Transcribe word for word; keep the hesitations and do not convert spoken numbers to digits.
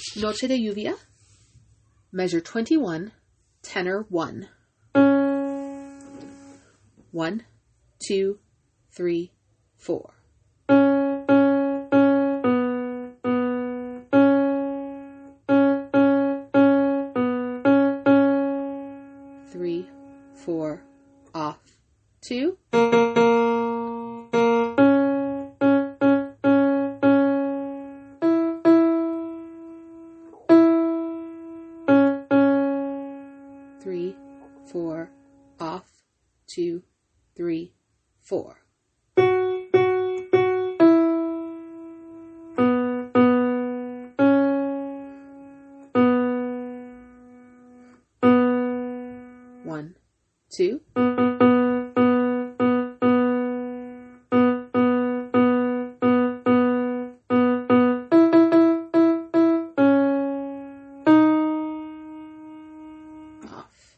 Noche de Lluvia, measure twenty-one, tenor one. One, two, three, four. Three, four, off, two. Three, four, off, two, three, four. One, two. Off.